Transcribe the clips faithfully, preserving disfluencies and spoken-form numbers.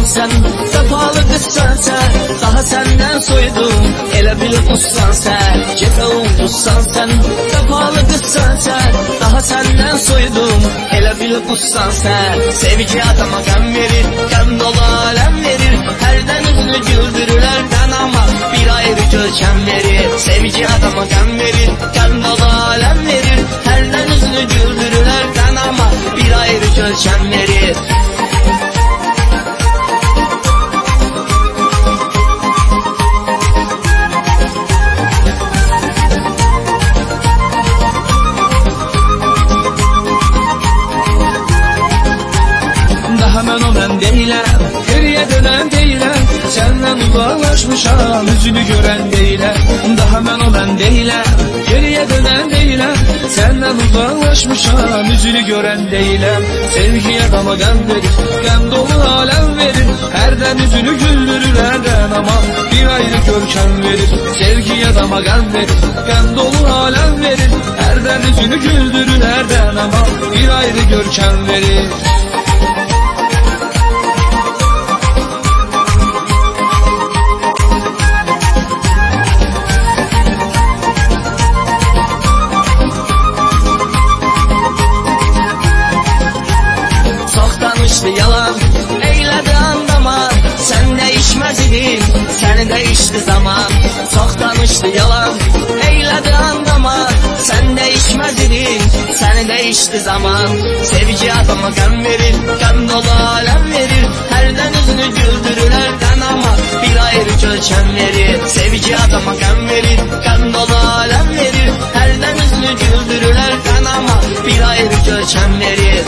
qızsan sən, səfalı qızsan sən, daha səndən soydum, elə bil qussan sən, gecə ulduzsan sən, səfalı qızsan sən, daha səndən soydum, elə bil qussan sən. Sevgi adama qəm verir, qəm dolu aləm verir, hərdən üzünü güldürürlər qanama, bir ayrı görkəm verir. Sevgi adama qəm verir, qəm dolu aləm verir, hərdən üzünü güldürürlər qanama, bir ayrı görkəm verir. Mən o mən deyiləm, geriyə dönən deyiləm, səndən uzaqlaşmışam, üzünü görən deyiləm. Daha mən o mən deyiləm, geriyə dönən deyiləm, səndən uzaqlaşmışam, üzünü görən deyiləm. Sevgi adama qəm verir, qəm dolu aləm verir, hərdən üzünü güldürür hərdən ama bir ayrı görkəm verir. Sevgi adama qəm verir, qəm dolu aləm verir, hərdən üzünü güldürür hərdən ama bir ayrı görkəm verir. Yalan eylədi andama, sən dəyişməz idin, səni dəyişdi zaman. Çox danışdı yalan eylədi andama, sən dəyişməz idin, səni dəyişdi zaman. Sevgi adama qəm verir, qəm dolu aləm verir, hərdən üzünü güldürürlər qanama, bir ayrı görkəm verir. Sevgi adama qəm verir, qəm dolu aləm verir, hərdən üzünü güldürürlər qanama, bir ayrı görkəm verir.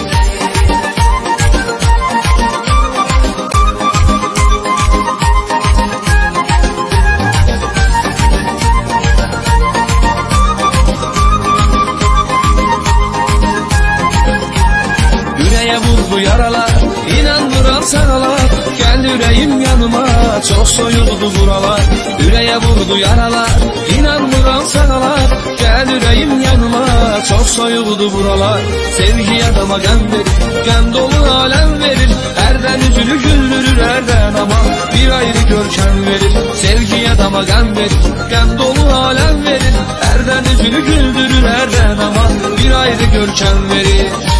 Vurdu yaralar, inandıran sağalar, gel yüreğim yanıma, çok soyuldu buralar. Yüreğe vurdu yaralar, inandıran sağalar, gel yüreğim yanıma, çok soyuldu buralar. Sevgi adama qəm verir, qəm dolu aləm verir, hərdən üzünü güldürür hərdən ama bir ayrı görkəm verir. Sevgi adama qəm verir, qəm dolu aləm verir, hərdən üzünü güldürür hərdən ama bir ayrı görkəm verir.